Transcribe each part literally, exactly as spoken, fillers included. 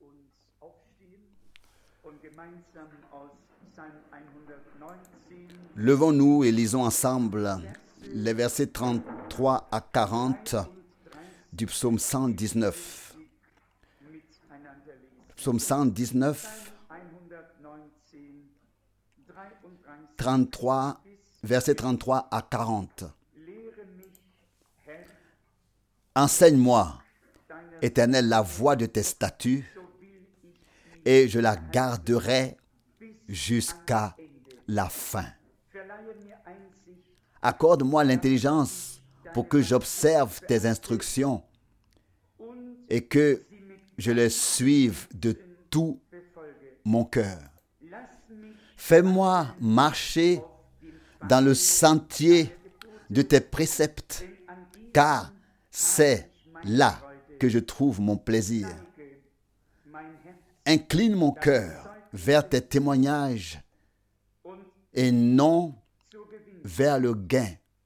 Levons-nous et lisons ensemble les versets trente-trois à quarante du psaume cent dix-neuf. Psaume cent dix-neuf, trente-trois, versets trente-trois à quarante. Enseigne-moi, Éternel, la voie de tes statuts, et je la garderai jusqu'à la fin. Accorde-moi l'intelligence pour que j'observe tes instructions et que je les suive de tout mon cœur. Fais-moi marcher dans le sentier de tes préceptes, car c'est là que je trouve mon plaisir. Incline mon cœur vers tes témoignages et non vers le gain.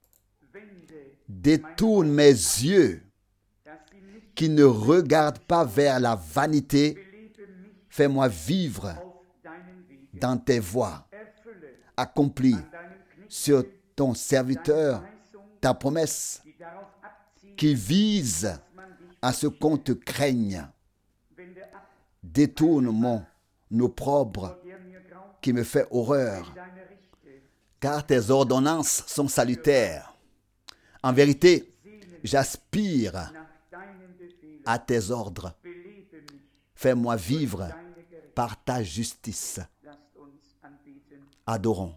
Détourne mes yeux qui ne regardent pas vers la vanité. Fais-moi vivre dans tes voies. Accomplis sur ton serviteur ta promesse qui vise à ce qu'on te craigne. Détourne mon opprobre qui me fait horreur, car tes ordonnances sont salutaires. En vérité, j'aspire à tes ordres. Fais-moi vivre par ta justice. Adorons.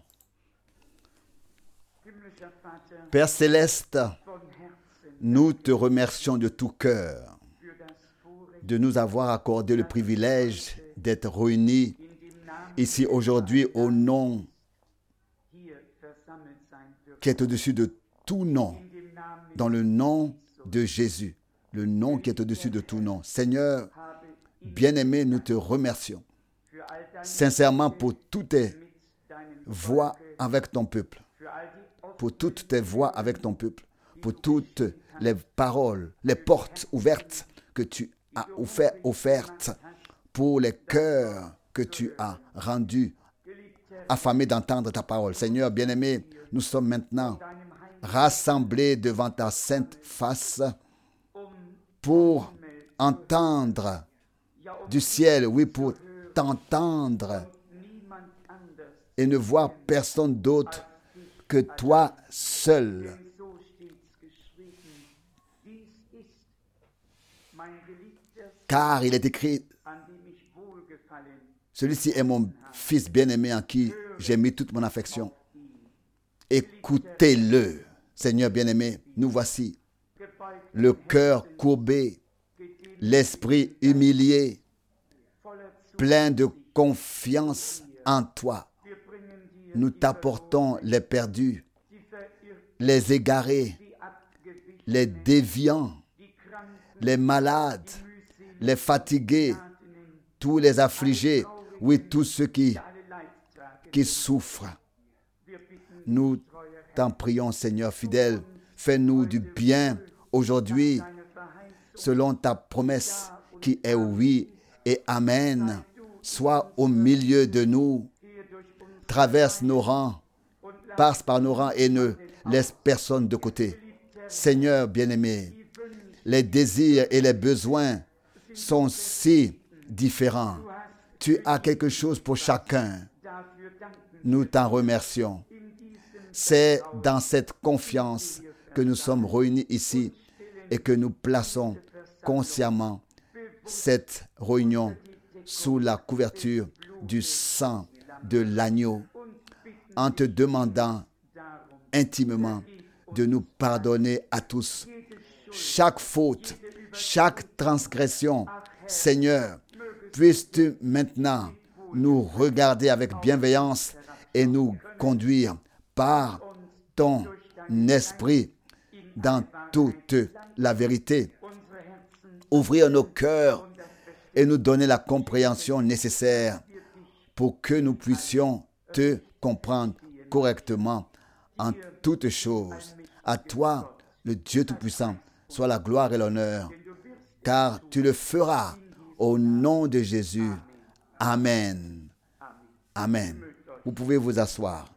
Père céleste, nous te remercions de tout cœur de nous avoir accordé le privilège d'être réunis ici aujourd'hui au nom qui est au-dessus de tout nom, dans le nom de Jésus, le nom qui est au-dessus de tout nom. Seigneur, bien-aimé, nous te remercions sincèrement pour toutes tes voix avec ton peuple, pour toutes tes voix avec ton peuple, pour toutes les paroles, les portes ouvertes que tu as offert, offertes, pour les cœurs que tu as rendus affamés d'entendre ta parole. Seigneur bien-aimé, nous sommes maintenant rassemblés devant ta sainte face pour entendre du ciel, oui, pour t'entendre et ne voir personne d'autre que toi seul. Car il est écrit, celui-ci est mon fils bien-aimé en qui j'ai mis toute mon affection. Écoutez-le, Seigneur bien-aimé, nous voici, le cœur courbé, l'esprit humilié, plein de confiance en toi. Nous t'apportons les perdus, les égarés, les déviants, les malades, les fatigués, tous les affligés, oui, tous ceux qui, qui souffrent. Nous t'en prions, Seigneur fidèle, fais-nous du bien aujourd'hui, selon ta promesse qui est oui et amen. Sois au milieu de nous, traverse nos rangs, passe par nos rangs et ne laisse personne de côté. Seigneur bien-aimé, les désirs et les besoins sont si différents. Tu as quelque chose pour chacun. Nous t'en remercions. C'est dans cette confiance que nous sommes réunis ici et que nous plaçons consciemment cette réunion sous la couverture du sang de l'agneau, en te demandant intimement de nous pardonner à tous chaque faute, chaque transgression. Seigneur, puisses-tu maintenant nous regarder avec bienveillance et nous conduire par ton esprit dans toute la vérité. Ouvrir nos cœurs et nous donner la compréhension nécessaire pour que nous puissions te comprendre correctement en toutes choses. À toi, le Dieu Tout-Puissant, soit la gloire et l'honneur, car tu le feras Au nom de Jésus. Amen. Amen. Vous pouvez vous asseoir.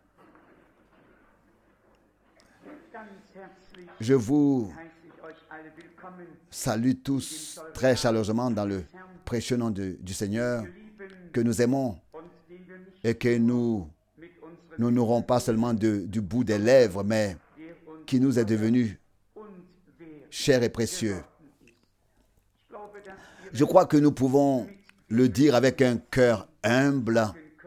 Je vous salue tous très chaleureusement dans le précieux nom de, du Seigneur, que nous aimons et que nous n'honorons pas seulement de, du bout des lèvres, mais qui nous est devenu cher et précieux. Je crois que nous pouvons le dire avec un cœur humble.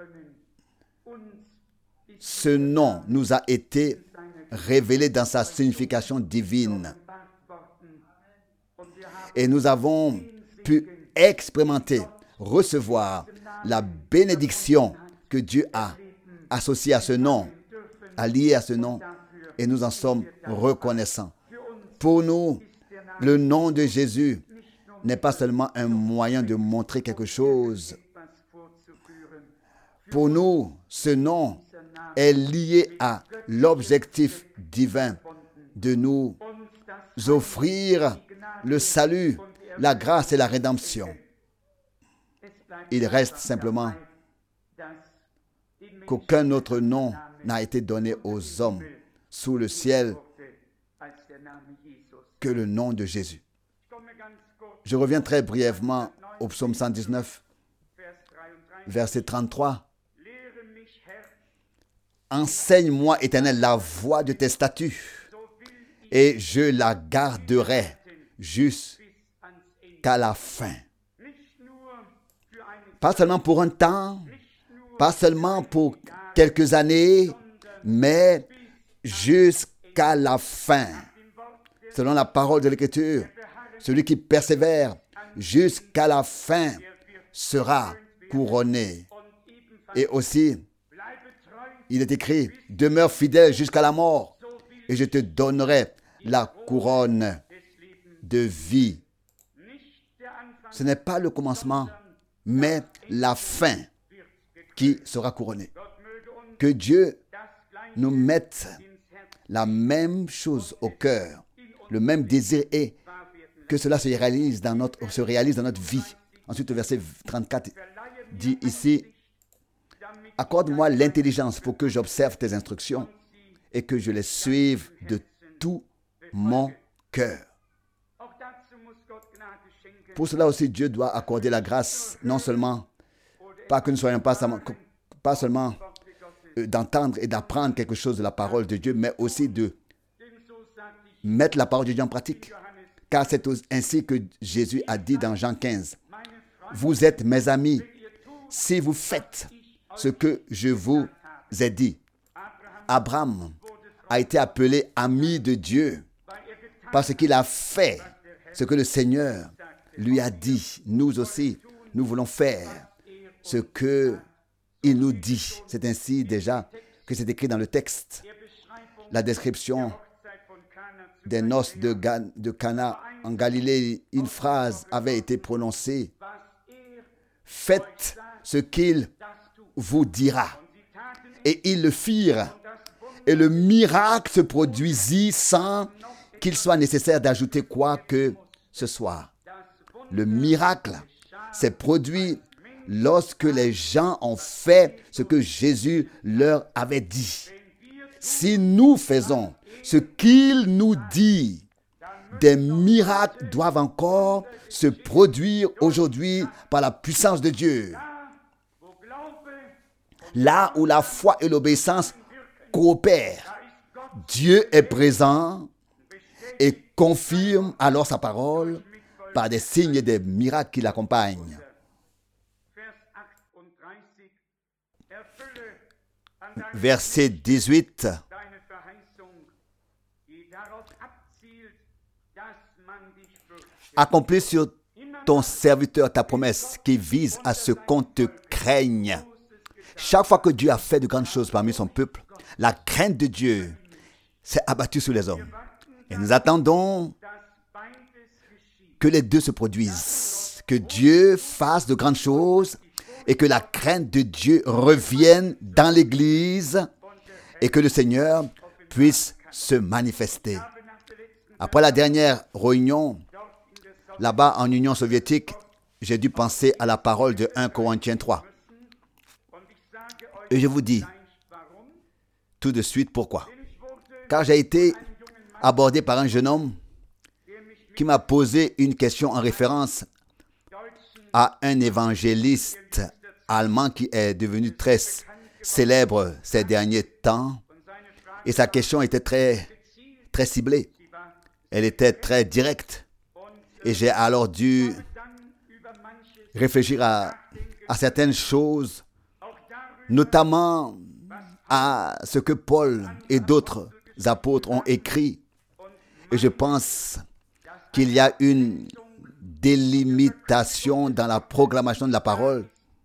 Ce nom nous a été révélé dans sa signification divine. Et nous avons pu expérimenter, recevoir la bénédiction que Dieu a associée à ce nom, alliée à ce nom, et nous en sommes reconnaissants. Pour nous, le nom de Jésus n'est pas seulement un moyen de montrer quelque chose. Pour nous, ce nom est lié à l'objectif divin de nous offrir le salut, la grâce et la rédemption. Il reste simplement qu'aucun autre nom n'a été donné aux hommes sous le ciel que le nom de Jésus. Je reviens très brièvement au psaume cent dix-neuf, verset trente-trois. Enseigne-moi, Éternel, la voie de tes statuts, et je la garderai jusqu'à la fin. Pas seulement pour un temps, pas seulement pour quelques années, mais jusqu'à la fin. Selon la parole de l'Écriture, celui qui persévère jusqu'à la fin sera couronné. Et aussi, il est écrit, demeure fidèle jusqu'à la mort, et je te donnerai la couronne de vie. Ce n'est pas le commencement, mais la fin qui sera couronnée. Que Dieu nous mette la même chose au cœur, le même désir, et que cela se réalise dans notre, se réalise dans notre vie. Ensuite, le verset trente-quatre dit ici, « Accorde-moi l'intelligence pour que j'observe tes instructions et que je les suive de tout mon cœur. » Pour cela aussi, Dieu doit accorder la grâce, non seulement, pas que nous ne soyons pas, pas seulement d'entendre et d'apprendre quelque chose de la parole de Dieu, mais aussi de mettre la parole de Dieu en pratique. Car c'est ainsi que Jésus a dit dans Jean quinze, « Vous êtes mes amis si vous faites ce que je vous ai dit. » Abraham a été appelé ami de Dieu parce qu'il a fait ce que le Seigneur lui a dit. Nous aussi, nous voulons faire ce qu'il nous dit. C'est ainsi déjà que c'est écrit dans le texte. La description des noces de, Ga- de Cana en Galilée, une phrase avait été prononcée. « Faites ce qu'il vous dira. » Et ils le firent. Et le miracle se produisit sans qu'il soit nécessaire d'ajouter quoi que ce soit. Le miracle s'est produit lorsque les gens ont fait ce que Jésus leur avait dit. Si nous faisons ce qu'il nous dit, des miracles doivent encore se produire aujourd'hui par la puissance de Dieu. Là où la foi et l'obéissance coopèrent, Dieu est présent et confirme alors sa parole par des signes et des miracles qui l'accompagnent. Verset dix-huit. Accomplis sur ton serviteur ta promesse qui vise à ce qu'on te craigne. Chaque fois que Dieu a fait de grandes choses parmi son peuple, la crainte de Dieu s'est abattue sur les hommes. Et nous attendons que les deux se produisent, que Dieu fasse de grandes choses et que la crainte de Dieu revienne dans l'Église et que le Seigneur puisse se manifester. Après la dernière réunion, là-bas en Union soviétique, j'ai dû penser à la parole de premier Corinthiens trois. Et je vous dis tout de suite pourquoi. Car j'ai été abordé par un jeune homme qui m'a posé une question en référence à un évangéliste allemand qui est devenu très célèbre ces derniers temps. Et sa question était très, très ciblée. Elle était très directe. Et j'ai alors dû réfléchir à, à certaines choses, notamment à ce que Paul et d'autres apôtres ont écrit. Et je pense qu'il y a une délimitation dans la proclamation de la parole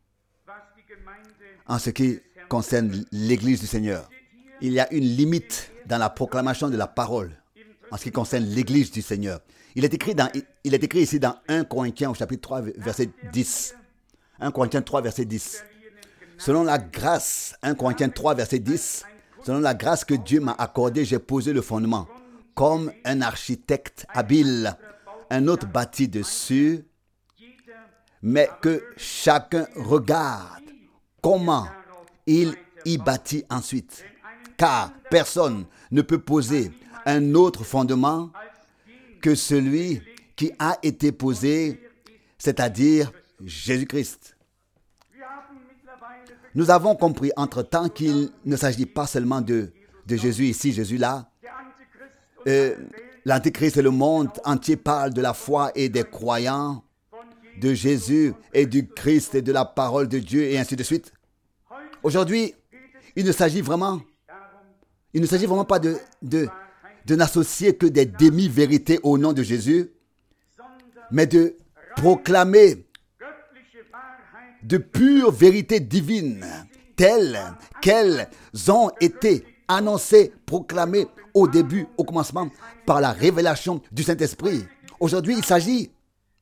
en ce qui concerne l'Église du Seigneur. Il y a une limite dans la proclamation de la parole en ce qui concerne l'Église du Seigneur. Il est écrit, dans, il est écrit ici dans premier Corinthiens au chapitre trois, verset dix. premier Corinthiens trois, verset dix. Selon la grâce, premier Corinthiens trois, verset dix, selon la grâce que Dieu m'a accordée, j'ai posé le fondement. Comme un architecte habile, un autre bâtit dessus, mais que chacun regarde comment il y bâtit ensuite. Car personne ne peut poser un autre fondement que celui qui a été posé, c'est-à-dire Jésus-Christ. Nous avons compris entre-temps qu'il ne s'agit pas seulement de, de Jésus ici, Jésus là. Euh, L'Antéchrist et le monde entier parlent de la foi et des croyants, de Jésus et du Christ et de la parole de Dieu et ainsi de suite. Aujourd'hui, il ne s'agit vraiment, il ne s'agit vraiment pas de, de, de n'associer que des demi-vérités au nom de Jésus, mais de proclamer de pures vérités divines, telles qu'elles ont été annoncées, proclamées au début, au commencement, par la révélation du Saint-Esprit. Aujourd'hui, il s'agit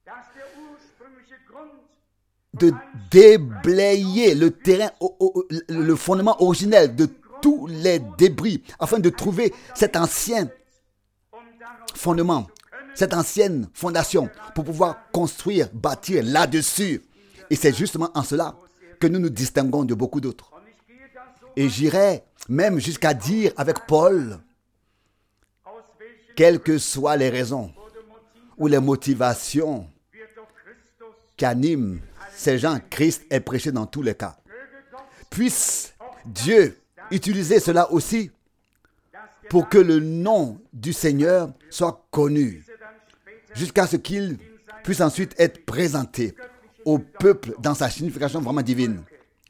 de déblayer le terrain, le fondement originel de tous les débris, afin de trouver cet ancien fondement, cette ancienne fondation, pour pouvoir construire, bâtir là-dessus. Et c'est justement en cela que nous nous distinguons de beaucoup d'autres. Et j'irai même jusqu'à dire avec Paul, quelles que soient les raisons ou les motivations qui animent ces gens, Christ est prêché dans tous les cas. Puisse Dieu utiliser cela aussi pour que le nom du Seigneur soit connu, jusqu'à ce qu'il puisse ensuite être présenté au peuple dans sa signification vraiment divine.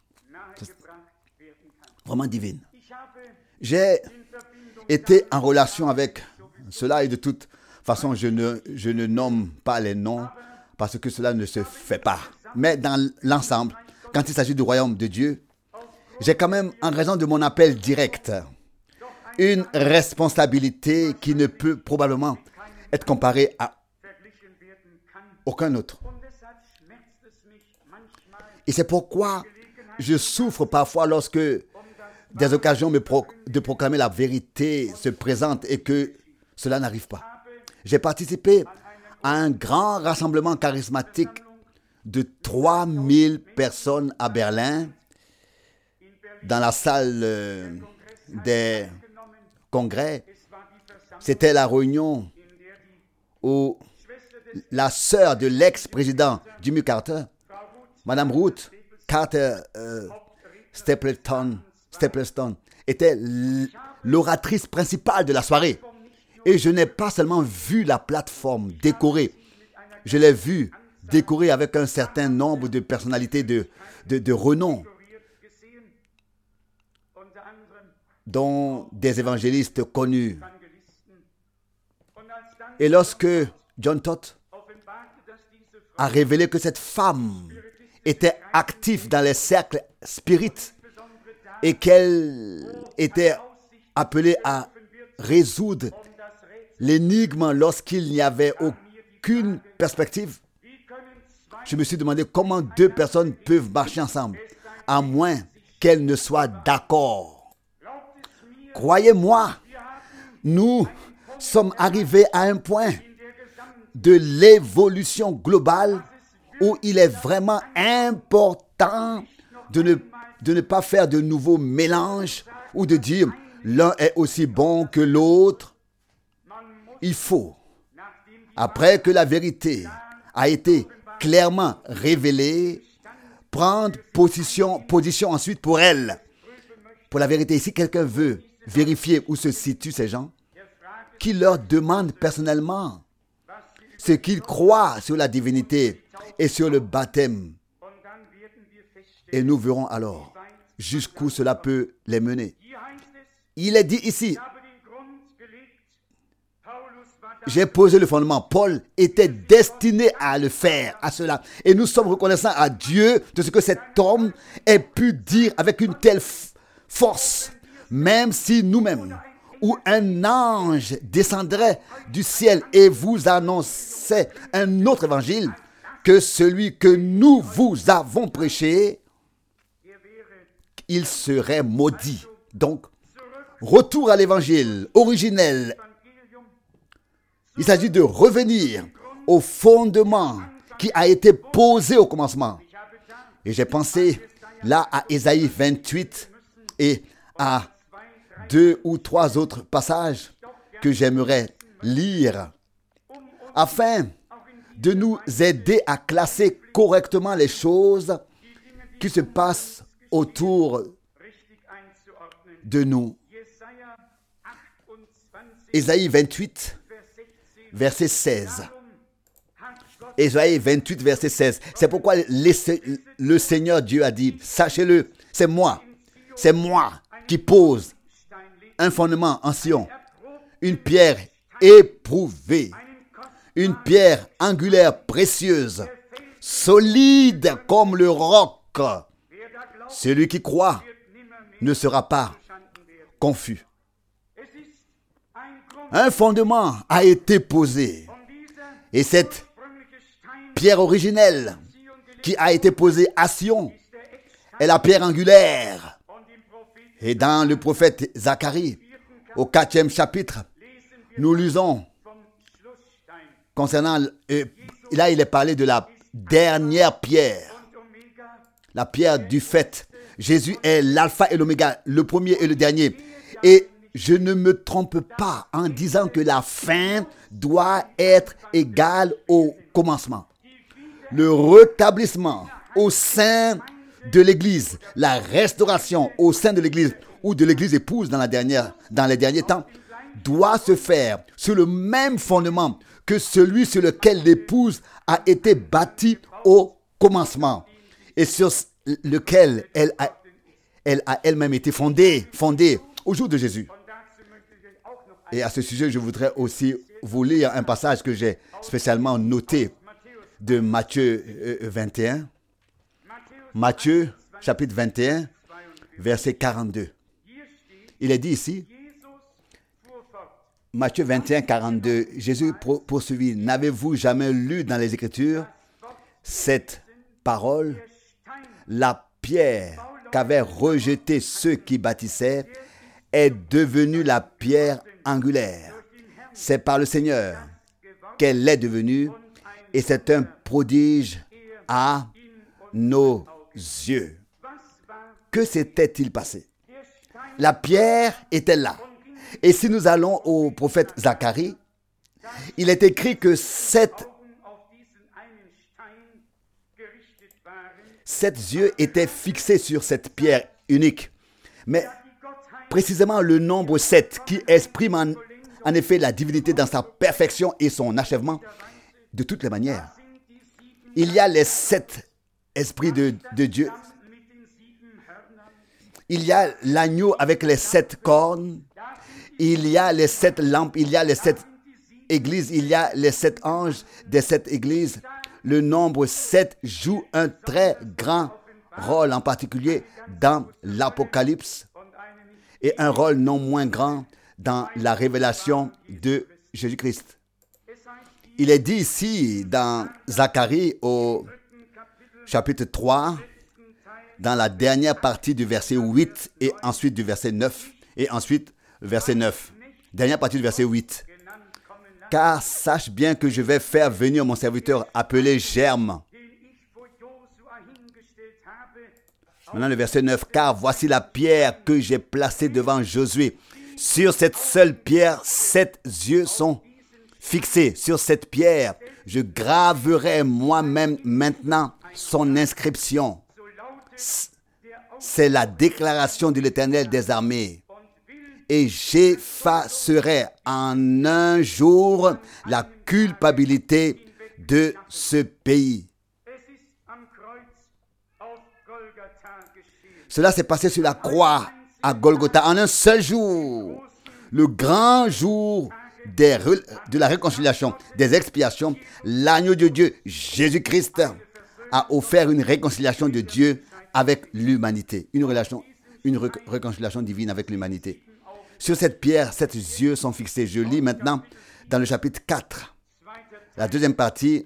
Vraiment divine. J'ai été en relation avec cela et de toute façon, je ne, je ne nomme pas les noms parce que cela ne se fait pas. Mais dans l'ensemble, quand il s'agit du royaume de Dieu, j'ai quand même, en raison de mon appel direct, une responsabilité qui ne peut probablement être comparée à aucun autre. Et c'est pourquoi je souffre parfois lorsque des occasions de proclamer la vérité se présentent et que cela n'arrive pas. J'ai participé à un grand rassemblement charismatique de trois mille personnes à Berlin, dans la salle des congrès. C'était la réunion où la sœur de l'ex-président Jimmy Carter, Madame Ruth Carter euh, Stapleton, Stapleton, était l'oratrice principale de la soirée. Et je n'ai pas seulement vu la plateforme décorée, je l'ai vue décorée avec un certain nombre de personnalités de, de, de renom, dont des évangélistes connus. Et lorsque John Todd a révélé que cette femme était active dans les cercles spirites et qu'elle était appelée à résoudre l'énigme lorsqu'il n'y avait aucune perspective, je me suis demandé comment deux personnes peuvent marcher ensemble, à moins qu'elles ne soient d'accord. Croyez-moi, nous sommes arrivés à un point de l'évolution globale où il est vraiment important de ne, de ne pas faire de nouveaux mélanges ou de dire l'un est aussi bon que l'autre. Il faut, après que la vérité a été clairement révélée, prendre position, position ensuite pour elle, pour la vérité. Si quelqu'un veut vérifier où se situent ces gens, qu'il leur demande personnellement ce qu'ils croient sur la divinité et sur le baptême. Et nous verrons alors jusqu'où cela peut les mener. Il est dit ici, j'ai posé le fondement. Paul était destiné à le faire, à cela. Et nous sommes reconnaissants à Dieu de ce que cet homme ait pu dire avec une telle force, même si nous-mêmes, ou un ange descendrait du ciel et vous annonçait un autre évangile que celui que nous vous avons prêché, il serait maudit. Donc, retour à l'évangile originel. Il s'agit de revenir au fondement qui a été posé au commencement. Et j'ai pensé là à Ésaïe vingt-huit et à deux ou trois autres passages que j'aimerais lire afin de nous aider à classer correctement les choses qui se passent autour de nous. Ésaïe vingt-huit, verset seize. Ésaïe vingt-huit, verset seize. C'est pourquoi le Seigneur Dieu a dit, sachez-le, c'est moi, c'est moi qui pose un fondement en Sion, une pierre éprouvée, une pierre angulaire précieuse, solide comme le roc. Celui qui croit ne sera pas confus. Un fondement a été posé. Et cette pierre originelle qui a été posée à Sion est la pierre angulaire. Et dans le prophète Zacharie, au quatrième chapitre, nous lisons concernant, euh, là il est parlé de la dernière pierre, la pierre du fait. Jésus est l'alpha et l'oméga, le premier et le dernier. Et je ne me trompe pas en disant que la fin doit être égale au commencement. Le rétablissement au sein de l'Église, la restauration au sein de l'Église ou de l'Église épouse dans, la dernière, dans les derniers temps doit se faire sur le même fondement que celui sur lequel l'épouse a été bâtie au commencement et sur lequel elle a, elle a elle-même été fondée, fondée au jour de Jésus. Et à ce sujet, je voudrais aussi vous lire un passage que j'ai spécialement noté de Matthieu vingt et un. Matthieu, chapitre vingt et un, verset quarante-deux. Il est dit ici, Matthieu vingt et un, quarante-deux, Jésus poursuivit, « N'avez-vous jamais lu dans les Écritures cette parole? La pierre qu'avaient rejetée ceux qui bâtissaient est devenue la pierre angulaire. C'est par le Seigneur qu'elle est devenue et c'est un prodige à nos yeux. » Que s'était-il passé? La pierre était là. Et si nous allons au prophète Zacharie, il est écrit que sept, sept yeux étaient fixés sur cette pierre unique. Mais précisément le nombre sept qui exprime en, en effet la divinité dans sa perfection et son achèvement, de toutes les manières. Il y a les sept esprits de, de Dieu. Il y a l'agneau avec les sept cornes. Il y a les sept lampes. Il y a les sept églises. Il y a les sept anges des sept églises. Le nombre sept joue un très grand rôle, en particulier dans l'Apocalypse, et un rôle non moins grand dans la révélation de Jésus-Christ. Il est dit ici dans Zacharie au chapitre trois, dans la dernière partie du verset huit et ensuite du verset neuf, et ensuite verset neuf. Dernière partie du verset huit. « Car sache bien que je vais faire venir mon serviteur appelé Germe, Maintenant le verset neuf. Car voici la pierre que j'ai placée devant Josué. Sur cette seule pierre, sept yeux sont fixés. Sur cette pierre, je graverai moi-même maintenant son inscription. C'est la déclaration de l'Éternel des armées. Et j'effacerai en un jour la culpabilité de ce pays. Cela s'est passé sur la croix à Golgotha en un seul jour. Le grand jour des, de la réconciliation, des expiations. L'agneau de Dieu, Jésus-Christ, a offert une réconciliation de Dieu avec l'humanité. Une relation, une ré- réconciliation divine avec l'humanité. Sur cette pierre, sept yeux sont fixés. Je lis maintenant dans le chapitre quatre, la deuxième partie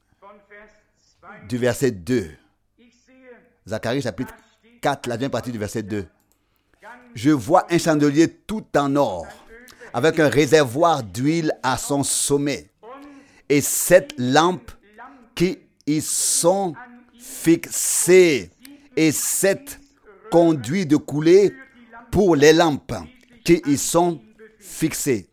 du verset deux. Zacharie chapitre quatre, la deuxième partie du verset deux. Je vois un chandelier tout en or, avec un réservoir d'huile à son sommet, et sept lampes qui y sont fixées, et sept conduits de coulée pour les lampes qui y sont fixées.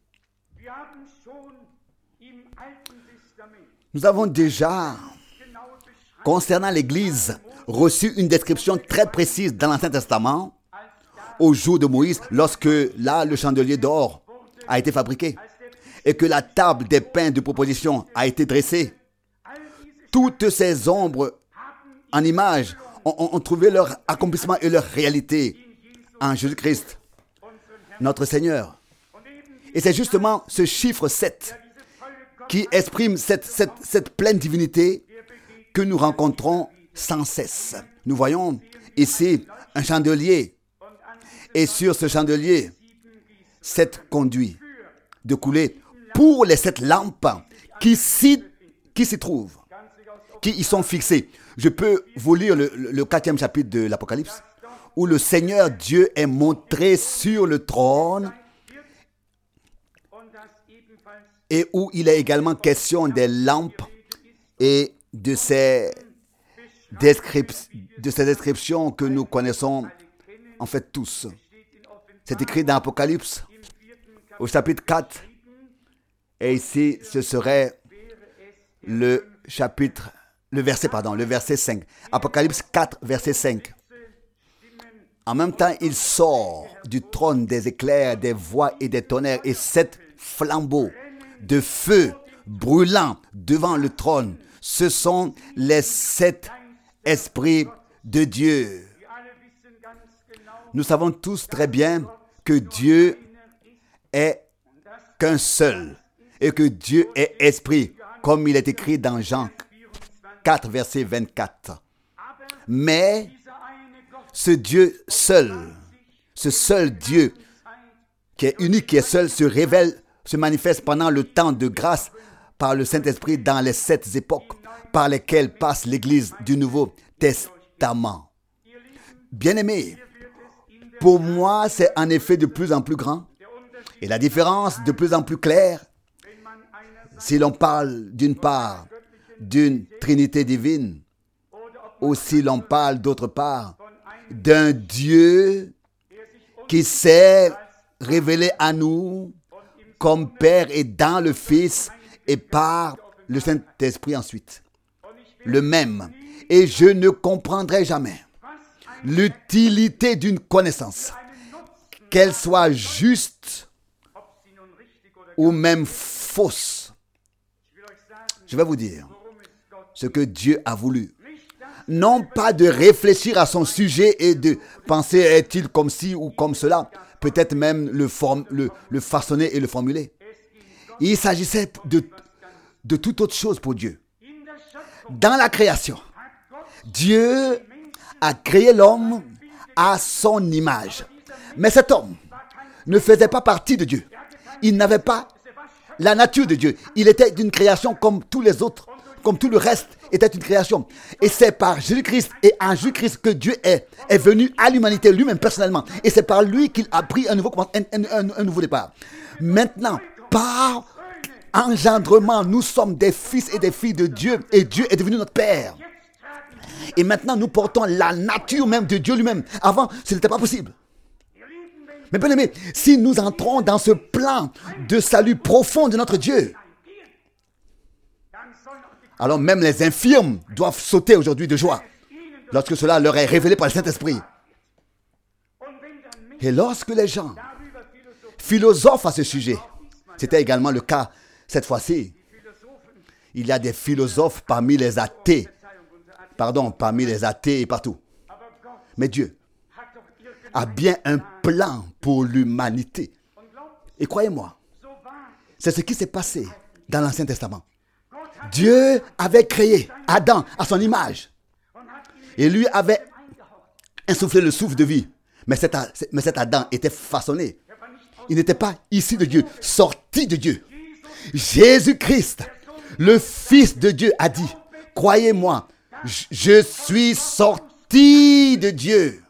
Nous avons déjà, concernant l'Église, reçu une description très précise dans l'Ancien Testament au jour de Moïse, lorsque là le chandelier d'or a été fabriqué et que la table des pains de proposition a été dressée. Toutes ces ombres en image ont, ont trouvé leur accomplissement et leur réalité en Jésus-Christ, notre Seigneur. Et c'est justement ce chiffre sept qui exprime cette, cette, cette pleine divinité que nous rencontrons sans cesse. Nous voyons ici un chandelier, et sur ce chandelier, sept conduits de coulée pour les sept lampes qui s'y, qui s'y trouvent, qui y sont fixées. Je peux vous lire le, le, le quatrième chapitre de l'Apocalypse, où le Seigneur Dieu est montré sur le trône et où il est également question des lampes et de ces, descrip- de ces descriptions que nous connaissons en fait tous. C'est écrit dans Apocalypse au chapitre quatre, et ici ce serait le chapitre, le verset, pardon, le verset cinq. Apocalypse quatre, verset cinq. En même temps, il sort du trône des éclairs, des voix et des tonnerres, et sept flambeaux de feu brûlant devant le trône. Ce sont les sept esprits de Dieu. Nous savons tous très bien que Dieu est qu'un seul et que Dieu est esprit, comme il est écrit dans Jean quatre, verset vingt-quatre. Mais ce Dieu seul, ce seul Dieu qui est unique, qui est seul, se révèle, se manifeste pendant le temps de grâce par le Saint-Esprit dans les sept époques par lesquelles passe l'Église du Nouveau Testament. Bien-aimés, pour moi, c'est en effet de plus en plus grand et la différence de plus en plus claire si l'on parle d'une part d'une Trinité divine ou si l'on parle d'autre part d'un Dieu qui s'est révélé à nous comme Père et dans le Fils et par le Saint-Esprit ensuite. Le même. Et je ne comprendrai jamais l'utilité d'une connaissance, qu'elle soit juste ou même fausse. Je vais vous dire ce que Dieu a voulu. Non pas de réfléchir à son sujet et de penser est-il comme ci ou comme cela, peut-être même le, form, le, le façonner et le formuler. Il s'agissait de, de toute autre chose pour Dieu. Dans la création, Dieu a créé l'homme à son image. Mais cet homme ne faisait pas partie de Dieu. Il n'avait pas la nature de Dieu. Il était d'une création comme tous les autres, comme tout le reste était une création. Et c'est par Jésus-Christ et en Jésus-Christ que Dieu est, est venu à l'humanité lui-même personnellement. Et c'est par lui qu'il a pris un nouveau, un, un, un, un nouveau départ. Maintenant, par engendrement, nous sommes des fils et des filles de Dieu et Dieu est devenu notre Père. Et maintenant, nous portons la nature même de Dieu lui-même. Avant, ce n'était pas possible. Mais bien aimé, si nous entrons dans ce plan de salut profond de notre Dieu, alors même les infirmes doivent sauter aujourd'hui de joie lorsque cela leur est révélé par le Saint-Esprit. Et lorsque les gens philosophent à ce sujet, c'était également le cas cette fois-ci. Il y a des philosophes parmi les athées, pardon, parmi les athées et partout. Mais Dieu a bien un plan pour l'humanité. Et croyez-moi, c'est ce qui s'est passé dans l'Ancien Testament. Dieu avait créé Adam à son image et lui avait insufflé le souffle de vie. Mais cet, mais cet Adam était façonné. Il n'était pas issu de Dieu, sorti de Dieu. Jésus-Christ, le Fils de Dieu, a dit, croyez-moi, je suis sorti de Dieu.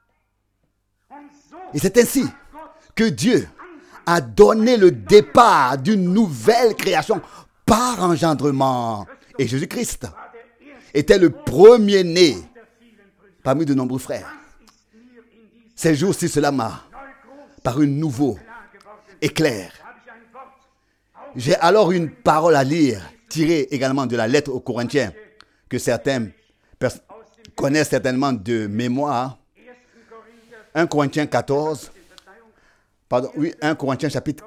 Et c'est ainsi que Dieu a donné le départ d'une nouvelle création par engendrement. Et Jésus-Christ était le premier-né parmi de nombreux frères. Ces jours-ci, cela m'a paru nouveau et clair. J'ai alors une parole à lire, tirée également de la lettre aux Corinthiens, que certains pers- connaissent certainement de mémoire. un Corinthiens quatorze, pardon, oui, un Corinthiens chapitre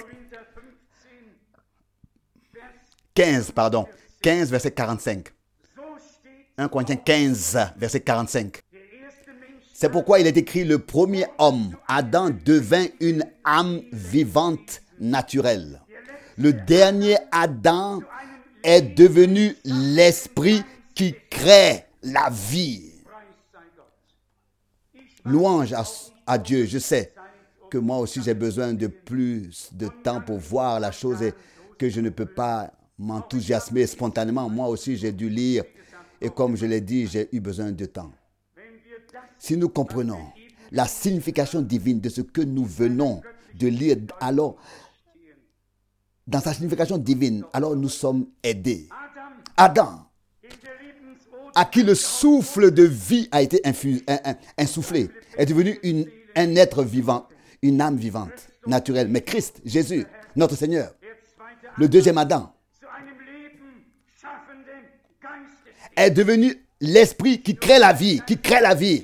quinze, pardon, quinze, verset quarante-cinq. un Corinthiens quinze, verset quarante-cinq. C'est pourquoi il est écrit, le premier homme, Adam, devint une âme vivante naturelle. Le dernier Adam est devenu l'esprit qui crée la vie. Louange à, à Dieu. Je sais que moi aussi j'ai besoin de plus de temps pour voir la chose et que je ne peux pas m'enthousiasmer spontanément. Moi aussi j'ai dû lire et comme je l'ai dit, j'ai eu besoin de temps. Si nous comprenons la signification divine de ce que nous venons de lire, alors, dans sa signification divine, alors nous sommes aidés. Adam, à qui le souffle de vie a été infus, in, in, insufflé, est devenu une, un être vivant, une âme vivante, naturelle. Mais Christ, Jésus, notre Seigneur, le deuxième Adam, est devenu l'esprit qui crée la vie, qui crée la vie.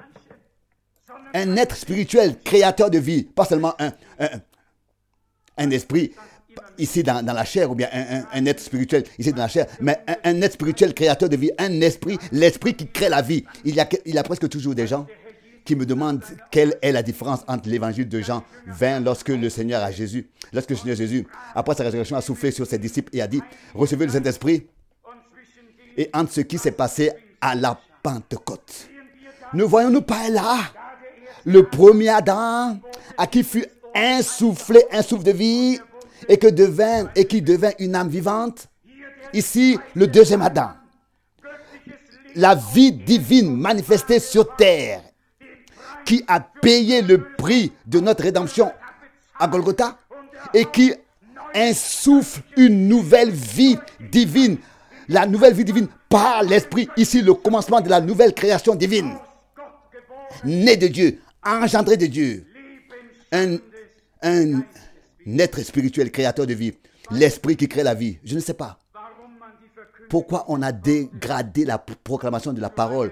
Un être spirituel, créateur de vie, pas seulement un, un, un esprit ici dans, dans la chair, ou bien un, un, un être spirituel ici dans la chair, mais un, un être spirituel, créateur de vie, un esprit, l'esprit qui crée la vie. Il y a, il y a presque toujours des gens qui me demandent quelle est la différence entre l'évangile de Jean vingt, lorsque le Seigneur a Jésus, lorsque le Seigneur Jésus, après sa résurrection, a soufflé sur ses disciples et a dit, recevez le Saint-Esprit, et entre ce qui s'est passé à la Pentecôte. Ne voyons-nous pas là le premier Adam à qui fut insufflé un souffle de vie et, que devint, et qui devint une âme vivante. Ici, le deuxième Adam. La vie divine manifestée sur terre qui a payé le prix de notre rédemption à Golgotha et qui insuffle une nouvelle vie divine. La nouvelle vie divine par l'Esprit. Ici, le commencement de la nouvelle création divine. Né de Dieu, engendré de Dieu. Un, un être spirituel, créateur de vie. L'Esprit qui crée la vie. Je ne sais pas pourquoi on a dégradé la proclamation de la parole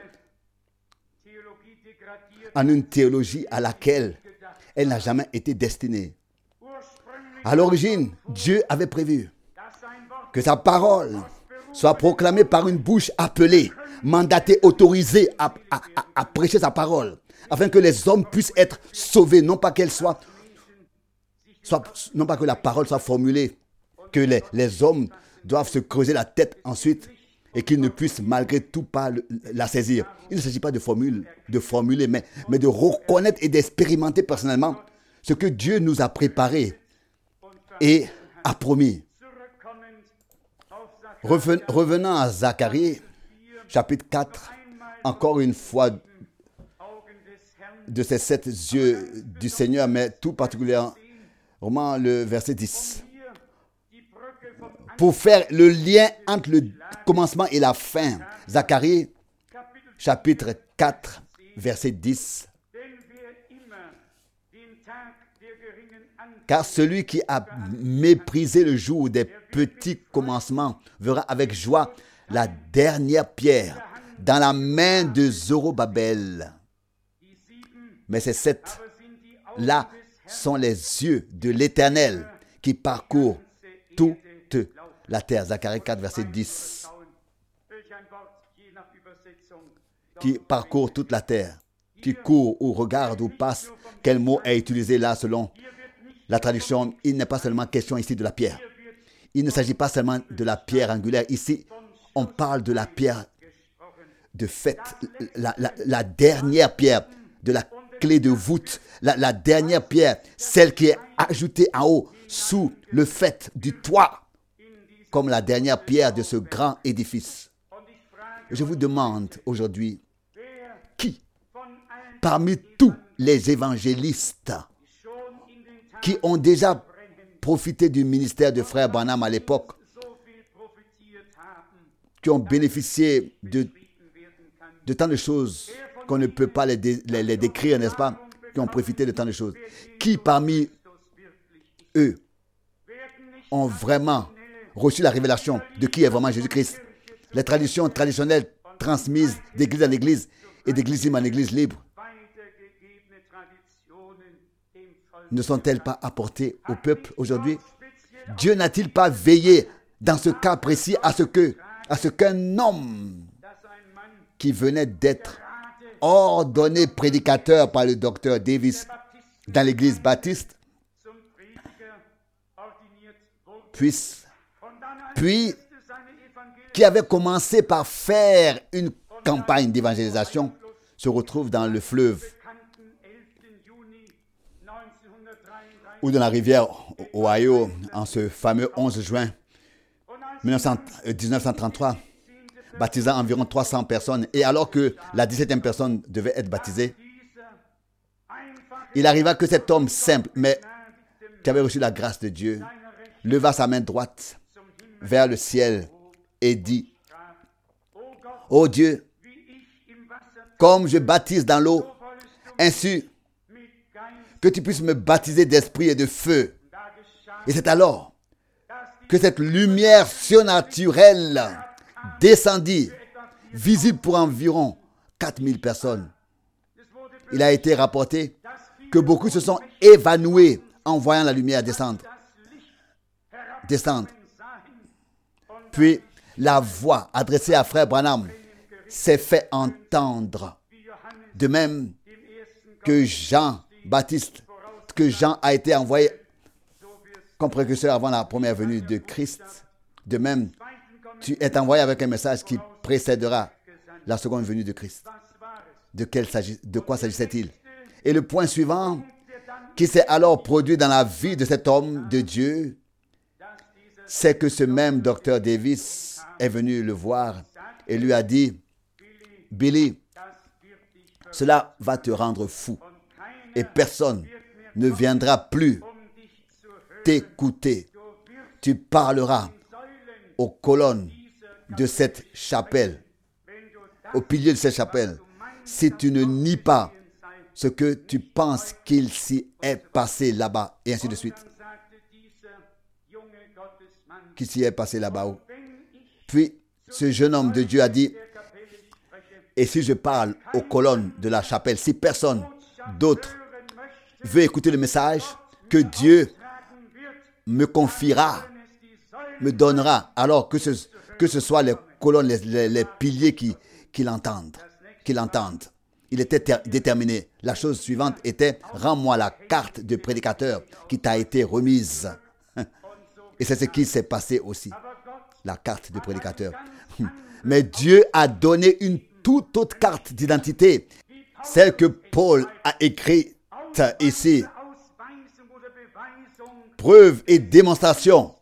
en une théologie à laquelle elle n'a jamais été destinée. À l'origine, Dieu avait prévu que sa parole soit proclamée par une bouche appelée, mandatée, autorisée à, à, à, à prêcher sa parole, afin que les hommes puissent être sauvés, non pas qu'elle soit, soit, non pas que la parole soit formulée, que les, les hommes doivent se creuser la tête ensuite et qu'ils ne puissent malgré tout pas le, la saisir. Il ne s'agit pas de, formule, de formuler, mais, mais de reconnaître et d'expérimenter personnellement ce que Dieu nous a préparé et a promis. Revenant à Zacharie, chapitre quatre, encore une fois de ces sept yeux du Seigneur, mais tout particulièrement le verset dix. Pour faire le lien entre le commencement et la fin. Zacharie, chapitre quatre, verset dix. Car celui qui a méprisé le jour des petits commencements verra avec joie la dernière pierre dans la main de Zorobabel. Mais ces sept-là sont les yeux de l'Éternel qui parcourent toute la terre. Zacharie quatre, verset dix. Qui parcourt toute la terre, qui court ou regarde ou passe. Quel mot est utilisé là selon la traduction? Il n'est pas seulement question ici de la pierre. Il ne s'agit pas seulement de la pierre angulaire. Ici, on parle de la pierre de fait, la, la, la dernière pierre de la clé de voûte, la, la dernière pierre, celle qui est ajoutée en haut, sous le fait du toit, comme la dernière pierre de ce grand édifice. Je vous demande aujourd'hui, qui, parmi tous les évangélistes qui ont déjà profité du ministère de frère Branham à l'époque, qui ont bénéficié de, de tant de choses qu'on ne peut pas les, dé, les, les décrire, n'est-ce pas? Qui ont profité de tant de choses. Qui parmi eux ont vraiment reçu la révélation de qui est vraiment Jésus-Christ? Les traditions traditionnelles transmises d'église en église et d'église libre en église libre ne sont-elles pas apportées au peuple aujourd'hui? Dieu n'a-t-il pas veillé dans ce cas précis à ce que, à ce qu'un homme qui venait d'être ordonné prédicateur par le docteur Davis dans l'église baptiste puisse, puis qui avait commencé par faire une campagne d'évangélisation, se retrouve dans le fleuve ou dans la rivière Ohio en ce fameux onze juin mille neuf cent trente-trois, baptisant environ trois cents personnes. Et alors que la dix-septième personne devait être baptisée, il arriva que cet homme simple, mais qui avait reçu la grâce de Dieu, leva sa main droite vers le ciel et dit: ô Dieu, comme je baptise dans l'eau, ainsi que tu puisses me baptiser d'esprit et de feu. Et c'est alors que cette lumière surnaturelle descendit, visible pour environ quatre mille personnes. Il a été rapporté que beaucoup se sont évanouis en voyant la lumière descendre. Descendre. Puis, la voix adressée à frère Branham s'est fait entendre. De même que Jean-Baptiste, que Jean a été envoyé comme précurseur avant la première venue de Christ. De même, tu es envoyé avec un message qui précédera la seconde venue de Christ. De, quel s'agit, de quoi s'agissait-il? Et le point suivant, qui s'est alors produit dans la vie de cet homme de Dieu, c'est que ce même docteur Davis est venu le voir et lui a dit: Billy, cela va te rendre fou et personne ne viendra plus t'écouter. Tu parleras aux colonnes de cette chapelle, au pilier de cette chapelle, si tu ne nies pas ce que tu penses qu'il s'y est passé là-bas, et ainsi de suite. Qui s'y est passé là-bas. Puis, ce jeune homme de Dieu a dit: et si je parle aux colonnes de la chapelle, si personne d'autre veut écouter le message que Dieu me confiera, me donnera, alors que ce, que ce soit les colonnes, les, les, les piliers qui, qui l'entendent, qui l'entendent. Il était ter- déterminé. La chose suivante était: rends-moi la carte de prédicateur qui t'a été remise. Et c'est ce qui s'est passé aussi. La carte de prédicateur. Mais Dieu a donné une toute autre carte d'identité. Celle que Paul a écrite ici. Preuve et démonstration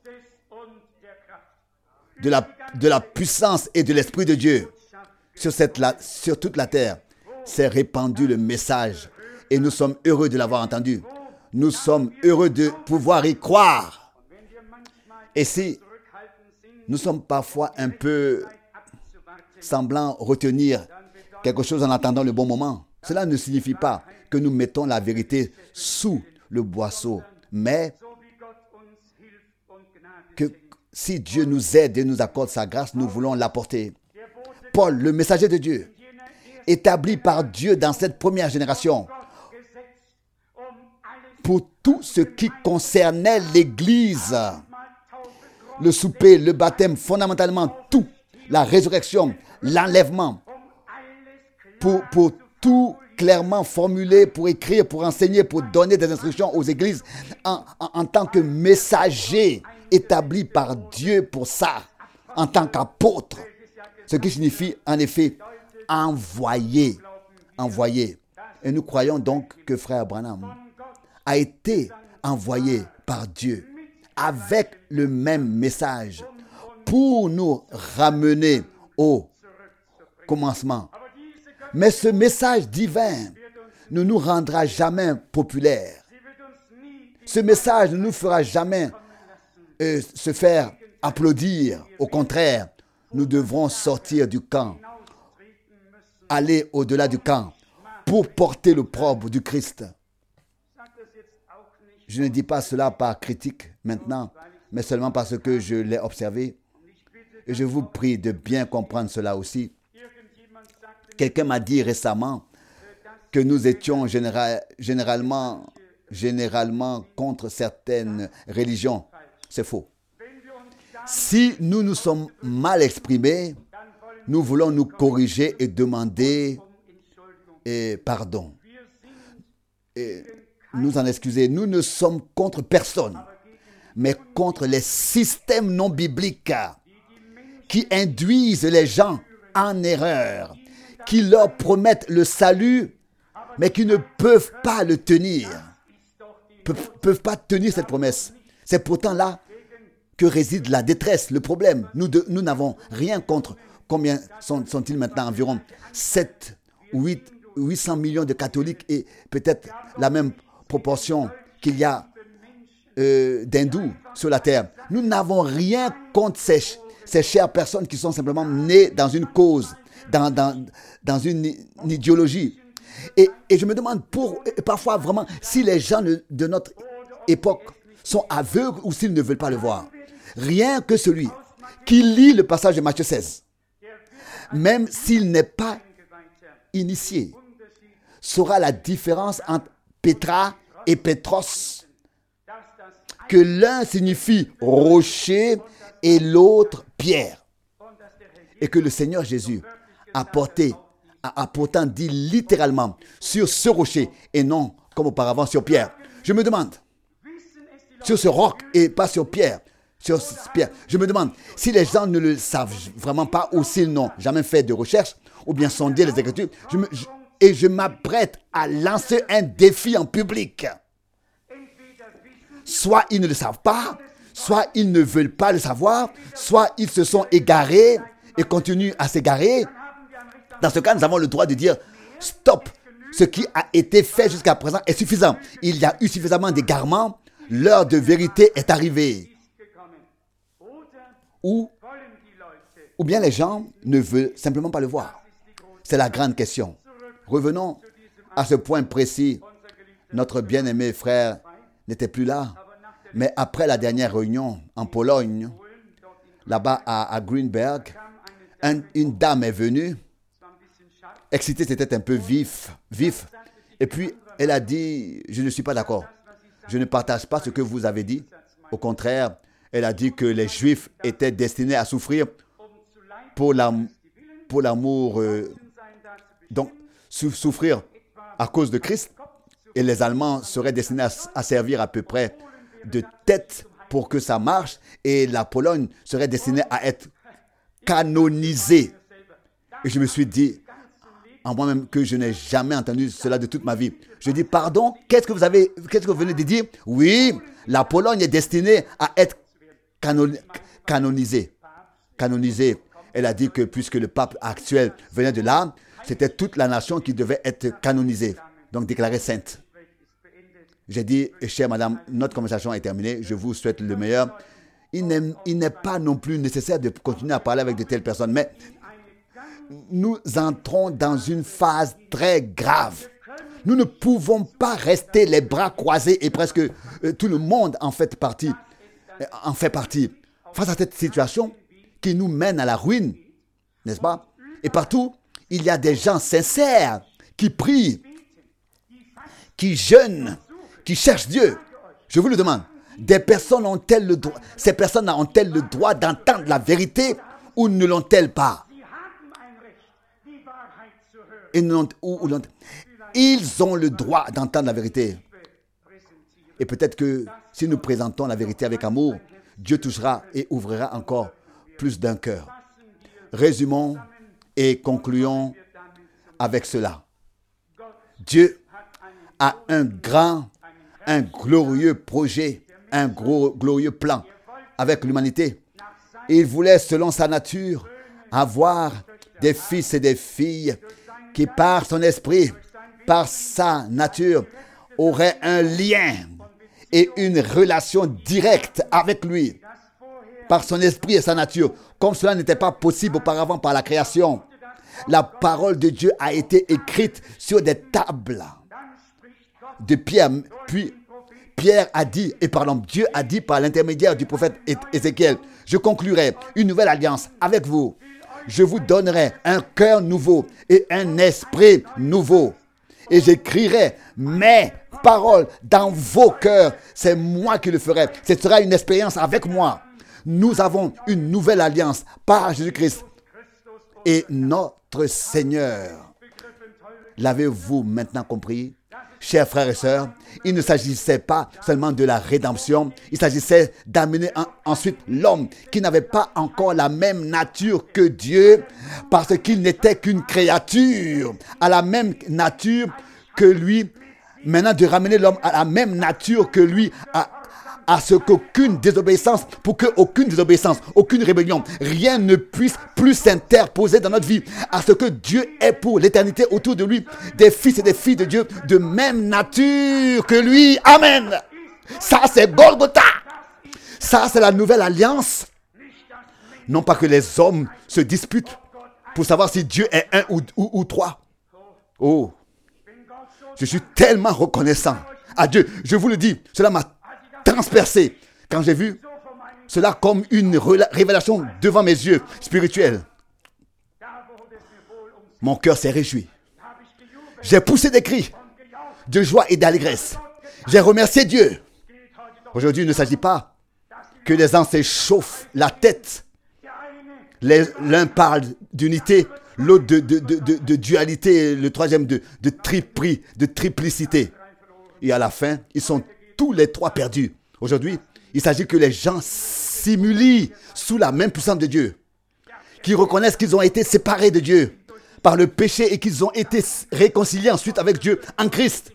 de la, de la puissance et de l'Esprit de Dieu sur, cette, la, sur toute la terre. S'est répandu le message et nous sommes heureux de l'avoir entendu. Nous sommes heureux de pouvoir y croire. Et si nous sommes parfois un peu semblant retenir quelque chose en attendant le bon moment. Cela ne signifie pas que nous mettons la vérité sous le boisseau, mais que si Dieu nous aide et nous accorde sa grâce, nous voulons l'apporter. Paul, le messager de Dieu, établi par Dieu dans cette première génération, pour tout ce qui concernait l'Église, le souper, le baptême, fondamentalement tout, la résurrection, l'enlèvement, pour, pour tout clairement formulé, pour écrire, pour enseigner, pour donner des instructions aux églises en, en, en tant que messager établi par Dieu pour ça, en tant qu'apôtre, ce qui signifie en effet envoyé, envoyé. Et nous croyons donc que frère Branham a été envoyé par Dieu avec le même message pour nous ramener au commencement. Mais ce message divin ne nous rendra jamais populaires. Ce message ne nous fera jamais euh, se faire applaudir. Au contraire, nous devrons sortir du camp, aller au-delà du camp pour porter le propre du Christ. Je ne dis pas cela par critique maintenant, mais seulement parce que je l'ai observé. Et je vous prie de bien comprendre cela aussi. Quelqu'un m'a dit récemment que nous étions général, généralement, généralement contre certaines religions. C'est faux. Si nous nous sommes mal exprimés, nous voulons nous corriger et demander et pardon. Et nous en excuser. Nous ne sommes contre personne, mais contre les systèmes non bibliques qui induisent les gens en erreur, qui leur promettent le salut, mais qui ne peuvent pas le tenir, ne peuvent pas tenir cette promesse. C'est pourtant là que réside la détresse, le problème. Nous, de, nous n'avons rien contre. Combien sont, sont-ils maintenant? Environ sept, huit, huit cents millions de catholiques et peut-être la même proportion qu'il y a euh, d'hindous sur la terre. Nous n'avons rien contre ces, ces chères personnes qui sont simplement nées dans une cause, dans, dans, dans une, une idéologie. Et, et je me demande pour, parfois vraiment si les gens de, de notre époque sont aveugles ou s'ils ne veulent pas le voir. Rien que celui qui lit le passage de Matthieu seize, même s'il n'est pas initié, saura la différence entre Pétra et Pétros, que l'un signifie rocher et l'autre pierre, et que le Seigneur Jésus a porté, a, a pourtant dit littéralement sur ce rocher et non comme auparavant sur pierre. Je me demande, sur ce roc et pas sur pierre, sur pierre. Je me demande si les gens ne le savent vraiment pas ou s'ils n'ont jamais fait de recherche ou bien sondé les Écritures. Je me, je, et je m'apprête à lancer un défi en public. Soit ils ne le savent pas, soit ils ne veulent pas le savoir, soit ils se sont égarés et continuent à s'égarer. Dans ce cas, nous avons le droit de dire stop. Ce qui a été fait jusqu'à présent est suffisant. Il y a eu suffisamment d'égarements. L'heure de vérité est arrivée. Ou, ou bien les gens ne veulent simplement pas le voir. C'est la grande question. Revenons à ce point précis. Notre bien-aimé frère n'était plus là. Mais après la dernière réunion en Pologne, là-bas à, à Greenberg, un, une dame est venue. Excitée, c'était un peu vif, vif. Et puis, elle a dit, je ne suis pas d'accord. Je ne partage pas ce que vous avez dit. Au contraire, elle a dit que les Juifs étaient destinés à souffrir pour, la, pour l'amour, euh, donc souffrir à cause de Christ. Et les Allemands seraient destinés à, à servir à peu près de tête pour que ça marche. Et la Pologne serait destinée à être canonisée. Et je me suis dit, en moi-même, que je n'ai jamais entendu cela de toute ma vie. Je dis, pardon, qu'est-ce que vous avez, qu'est-ce que vous venez de dire? Oui, la Pologne est destinée à être canon, canonisée. Canonisée. Elle a dit que puisque le pape actuel venait de là, c'était toute la nation qui devait être canonisée, donc déclarée sainte. J'ai dit, chère madame, notre conversation est terminée, je vous souhaite le meilleur. Il n'est, il n'est pas non plus nécessaire de continuer à parler avec de telles personnes, mais nous entrons dans une phase très grave. Nous ne pouvons pas rester les bras croisés et presque euh, tout le monde en fait partie, euh, en fait partie. Face à cette situation qui nous mène à la ruine, n'est-ce pas? Et partout, il y a des gens sincères qui prient, qui jeûnent, qui cherchent Dieu. Je vous le demande, des personnes ont-elles le droit, ces personnes ont-elles le droit d'entendre la vérité ou ne l'ont-elles pas? Ils, n'ont, ou, ou l'ont, ils ont le droit d'entendre la vérité. Et peut-être que si nous présentons la vérité avec amour, Dieu touchera et ouvrira encore plus d'un cœur. Résumons et concluons avec cela. Dieu a un grand, un glorieux projet, un gros, glorieux plan avec l'humanité. Il voulait, selon sa nature, avoir des fils et des filles qui, par son esprit, par sa nature, auraient un lien et une relation directe avec lui, par son esprit et sa nature, comme cela n'était pas possible auparavant par la création. La parole de Dieu a été écrite sur des tables de pierre, puis Pierre a dit, et pardon, Dieu a dit par l'intermédiaire du prophète Ézéchiel, je conclurai une nouvelle alliance avec vous. Je vous donnerai un cœur nouveau et un esprit nouveau. Et j'écrirai mes paroles dans vos cœurs. C'est moi qui le ferai. Ce sera une expérience avec moi. Nous avons une nouvelle alliance par Jésus-Christ et notre Seigneur. L'avez-vous maintenant compris? Chers frères et sœurs, il ne s'agissait pas seulement de la rédemption, il s'agissait d'amener en, ensuite l'homme qui n'avait pas encore la même nature que Dieu, parce qu'il n'était qu'une créature à la même nature que lui, maintenant de ramener l'homme à la même nature que lui, à, à ce qu'aucune désobéissance, pour qu'aucune désobéissance, aucune rébellion, rien ne puisse plus s'interposer dans notre vie, à ce que Dieu ait pour l'éternité autour de lui des fils et des filles de Dieu de même nature que lui. Amen. Ça c'est Golgotha. Ça c'est la nouvelle alliance. Non pas que les hommes se disputent pour savoir si Dieu est un ou, ou, ou trois. Oh, je suis tellement reconnaissant à Dieu. Je vous le dis, cela m'a transpercé quand j'ai vu cela comme une révélation devant mes yeux spirituels. Mon cœur s'est réjoui. J'ai poussé des cris de joie et d'allégresse. J'ai remercié Dieu. Aujourd'hui, il ne s'agit pas que les gens s'échauffent la tête. Les, l'un parle d'unité, l'autre de, de, de, de, de dualité, le troisième de, de, tripri, de triplicité. Et à la fin, ils sont tous les trois perdus. Aujourd'hui, il s'agit que les gens s'humilient sous la même puissance de Dieu, qui reconnaissent qu'ils ont été séparés de Dieu par le péché et qu'ils ont été réconciliés ensuite avec Dieu en Christ.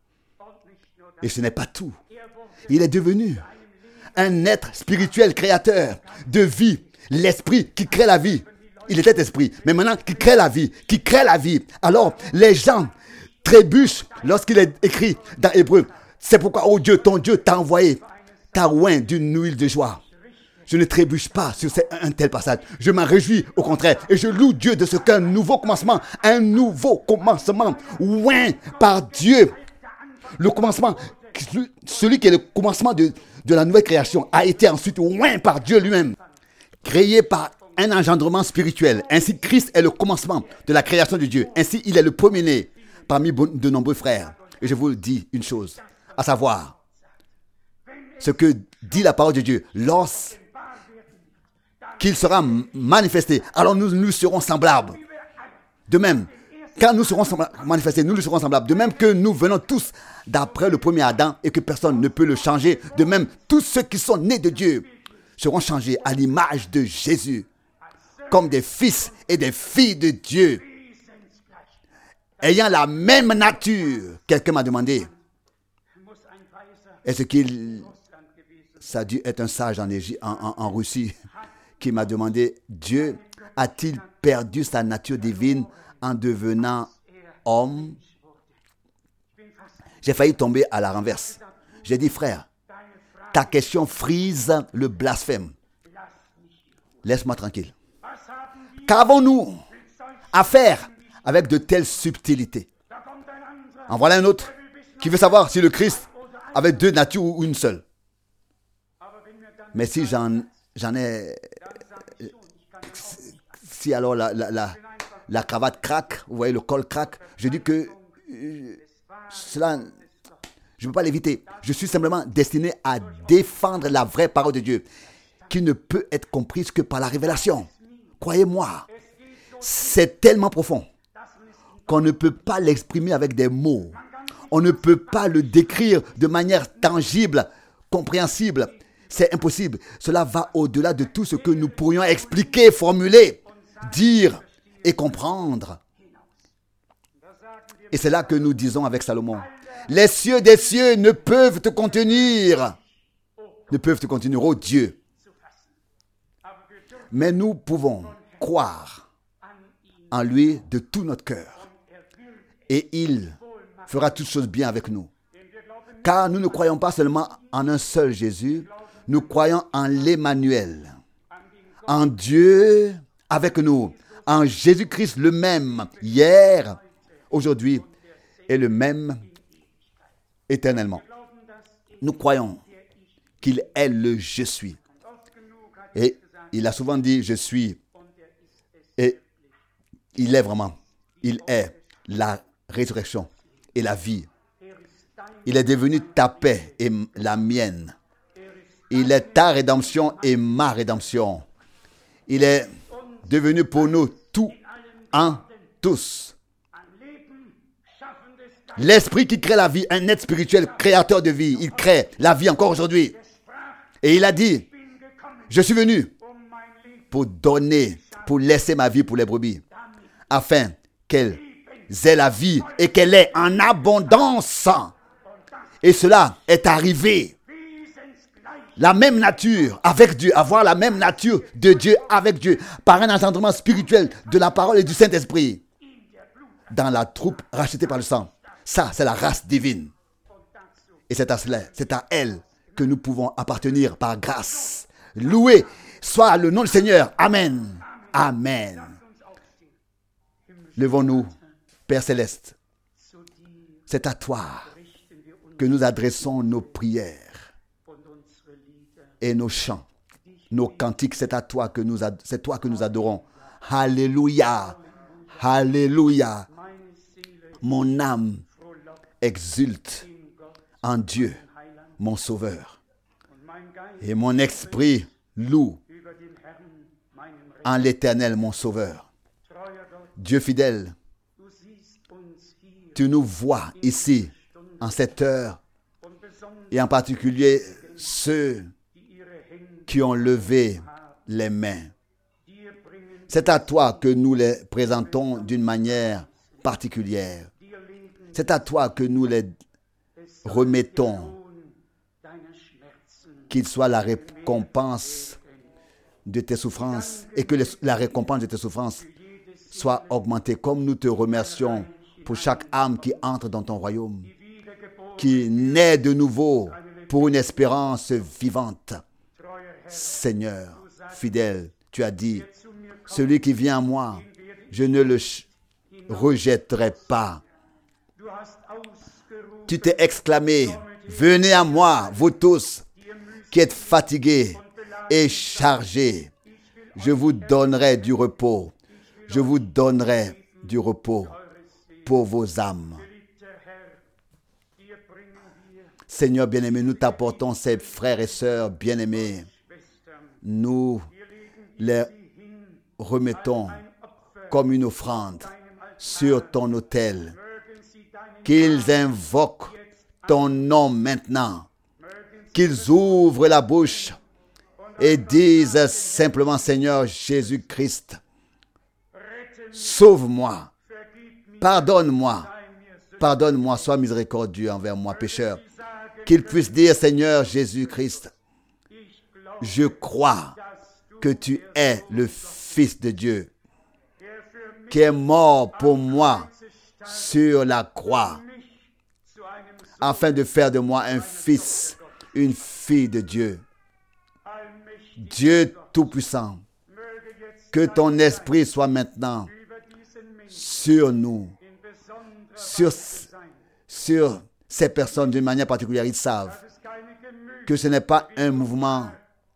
Et ce n'est pas tout. Il est devenu un être spirituel créateur de vie, l'esprit qui crée la vie. Il était esprit, mais maintenant qui crée la vie, qui crée la vie. Alors, les gens trébuchent lorsqu'il est écrit dans Hébreu. C'est pourquoi, oh Dieu, ton Dieu t'a envoyé ta oint d'une huile de joie. Je ne trébuche pas sur un tel passage. Je m'en réjouis au contraire. Et je loue Dieu de ce qu'un nouveau commencement, un nouveau commencement, oint par Dieu. Le commencement, celui qui est le commencement de, de la nouvelle création, a été ensuite oint par Dieu lui-même. Créé par un engendrement spirituel. Ainsi, Christ est le commencement de la création de Dieu. Ainsi, il est le premier-né parmi de nombreux frères. Et je vous dis une chose, à savoir, ce que dit la parole de Dieu, lorsqu'il sera manifesté, alors nous nous serons semblables. De même, quand nous serons manifestés, nous nous serons semblables. De même que nous venons tous d'après le premier Adam et que personne ne peut le changer. De même, tous ceux qui sont nés de Dieu seront changés à l'image de Jésus, comme des fils et des filles de Dieu, ayant la même nature. Quelqu'un m'a demandé, est-ce qu'il, ça a dû être un sage en, Égypte, en, en, en Russie, qui m'a demandé, Dieu a-t-il perdu sa nature divine en devenant homme? J'ai failli tomber à la renverse. J'ai dit, frère, ta question frise le blasphème. Laisse-moi tranquille. Qu'avons-nous affaire avec de telles subtilités. En voilà un autre qui veut savoir si le Christ avait deux natures ou une seule. Mais si j'en, j'en ai... Si alors la, la, la, la cravate craque, vous voyez le col craque, je dis que euh, cela, je ne peux pas l'éviter. Je suis simplement destiné à défendre la vraie parole de Dieu, qui ne peut être comprise que par la révélation. Croyez-moi, c'est tellement profond qu'on ne peut pas l'exprimer avec des mots. On ne peut pas le décrire de manière tangible, compréhensible. C'est impossible. Cela va au-delà de tout ce que nous pourrions expliquer, formuler, dire et comprendre. Et c'est là que nous disons avec Salomon, les cieux des cieux ne peuvent te contenir. Ne peuvent te contenir, ô Dieu. Mais nous pouvons croire en lui de tout notre cœur. Et il fera toutes choses bien avec nous. Car nous ne croyons pas seulement en un seul Jésus, nous croyons en l'Emmanuel, en Dieu avec nous, en Jésus-Christ le même, hier, aujourd'hui, et le même éternellement. Nous croyons qu'il est le je suis. Et il a souvent dit je suis. Et il est vraiment. Il est la résurrection et la vie. Il est devenu ta paix et la mienne. Il est ta rédemption et ma rédemption. Il est devenu pour nous tout en tous. L'esprit qui crée la vie, un être spirituel créateur de vie. Il crée la vie encore aujourd'hui. Et il a dit, je suis venu pour donner, pour laisser ma vie pour les brebis, afin qu'elles aient la vie et qu'elle ait en abondance. Et cela est arrivé. La même nature avec Dieu, avoir la même nature de Dieu avec Dieu, par un engendrement spirituel de la parole et du Saint-Esprit, dans la troupe rachetée par le sang. Ça, c'est la race divine. Et c'est à cela, c'est à elle que nous pouvons appartenir par grâce. Loué soit le nom du Seigneur. Amen. Amen. Levons-nous, Père Céleste. C'est à toi que nous adressons nos prières et nos chants, nos cantiques. C'est à toi que nous, ad- c'est toi que nous adorons. Alléluia. Alléluia. Mon âme exulte en Dieu, mon Sauveur. Et mon esprit loue en l'Éternel, mon Sauveur. Dieu fidèle, tu nous vois ici, en cette heure, et en particulier ceux qui ont levé les mains. C'est à toi que nous les présentons d'une manière particulière. C'est à toi que nous les remettons, qu'il soit la récompense de tes souffrances et que les, la récompense de tes souffrances soit augmentée, comme nous te remercions pour chaque âme qui entre dans ton royaume, qui naît de nouveau pour une espérance vivante. Seigneur, fidèle, tu as dit, celui qui vient à moi, je ne le rejetterai pas. Tu t'es exclamé, venez à moi, vous tous qui êtes fatigués et chargés. Je vous donnerai du repos. Je vous donnerai du repos pour vos âmes. Seigneur bien-aimé, nous t'apportons ces frères et sœurs bien-aimés. Nous les remettons comme une offrande sur ton autel. Qu'ils invoquent ton nom maintenant. Qu'ils ouvrent la bouche et disent simplement, Seigneur Jésus-Christ, sauve-moi, pardonne-moi, pardonne-moi, sois miséricordieux envers moi, pécheur. Qu'ils puissent dire, Seigneur Jésus-Christ, je crois que tu es le Fils de Dieu, qui est mort pour moi sur la croix, afin de faire de moi un fils, une fille de Dieu. Dieu Tout-Puissant, que ton esprit soit maintenant sur nous, sur, sur ces personnes d'une manière particulière. Ils savent que ce n'est pas un mouvement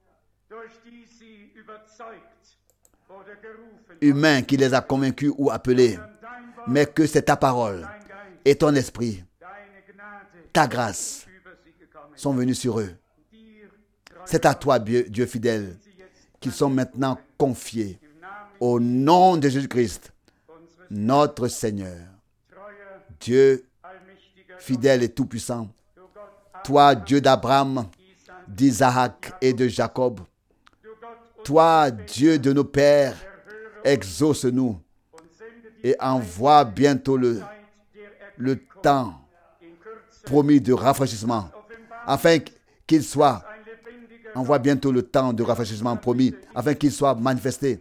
humain qui les a convaincus ou appelés, mais que c'est ta parole et ton esprit, ta grâce sont venus sur eux. C'est à toi, Dieu, Dieu fidèle, qu'ils sont maintenant confiés au nom de Jésus-Christ, notre Seigneur. Dieu fidèle et tout-puissant, toi, Dieu d'Abraham, d'Isaac et de Jacob, toi, Dieu de nos pères, exauce-nous et envoie bientôt le, le temps promis de rafraîchissement, afin qu'il soit, envoie bientôt le temps de rafraîchissement promis, afin qu'il soit manifesté,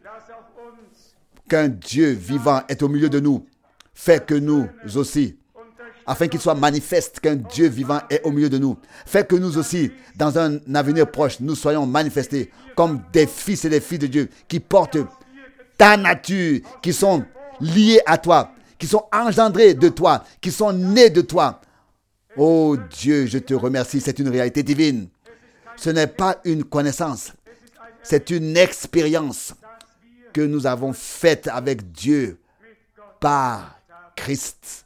qu'un Dieu vivant est au milieu de nous, fait que nous aussi, afin qu'il soit manifeste qu'un Dieu vivant est au milieu de nous, fait que nous aussi, dans un avenir proche, nous soyons manifestés comme des fils et des filles de Dieu qui portent ta nature, qui sont liés à toi, qui sont engendrés de toi, qui sont nés de toi. Oh Dieu, je te remercie, c'est une réalité divine. Ce n'est pas une connaissance, c'est une expérience que nous avons faite avec Dieu par Christ.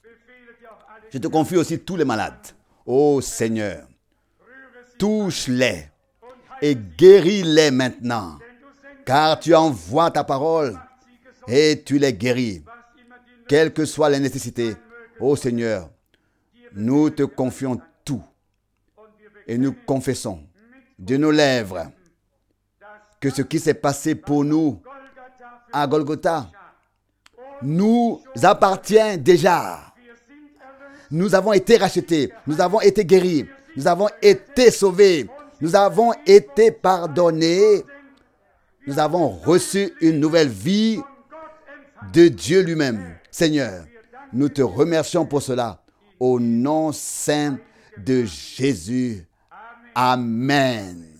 Je te confie aussi tous les malades. Oh Seigneur, touche-les et guéris-les maintenant, car tu envoies ta parole et tu les guéris, quelles que soient les nécessités. Oh Seigneur, nous te confions tout et nous confessons de nos lèvres que ce qui s'est passé pour nous à Golgotha nous appartient déjà. Nous avons été rachetés, nous avons été guéris, nous avons été sauvés, nous avons été pardonnés, nous avons reçu une nouvelle vie de Dieu lui-même. Seigneur, nous te remercions pour cela. Au nom saint de Jésus. Amen.